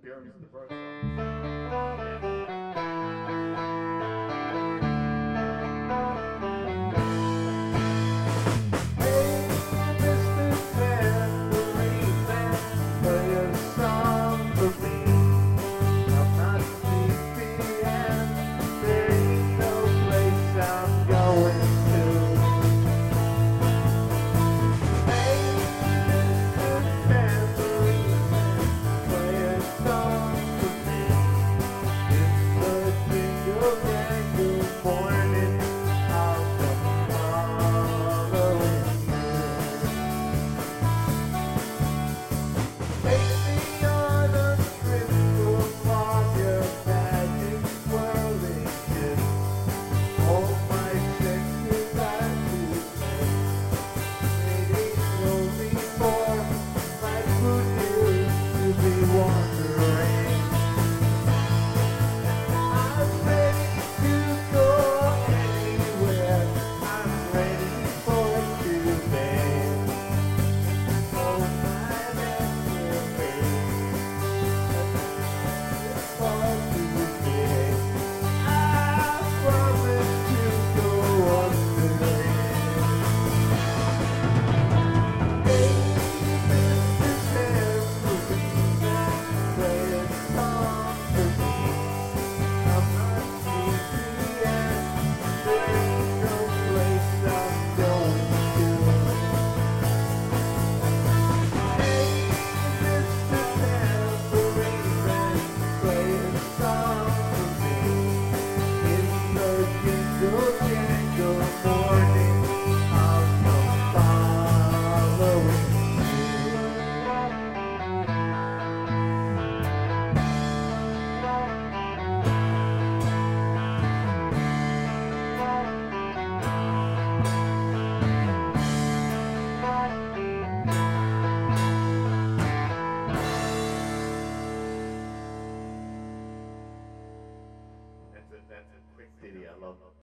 Pyramids in the Park song. Hey, Mr. Tambourine Man, play a song for me. I'm not sleepy and there ain't no place I'm going to. Hey, Mr. Tambourine Man, play a song for me. In the jingle jangle morning, I'll come following you. Take me on a trip upon your magic swirling ship. All my senses are to waiting only for my good news to be wandering. I'm ready to go anywhere. I'm ready for today. Oh, my memory. For today. I promise to go under it. Hey, Mr. Tambourine Man, play a song for me. I'm not sleepy and there ain't no place I'm going to. Hey, Mr. Tambourine Man, play a song for me. In the jingle jangle morning, I'll come following That's a quick ditty. I love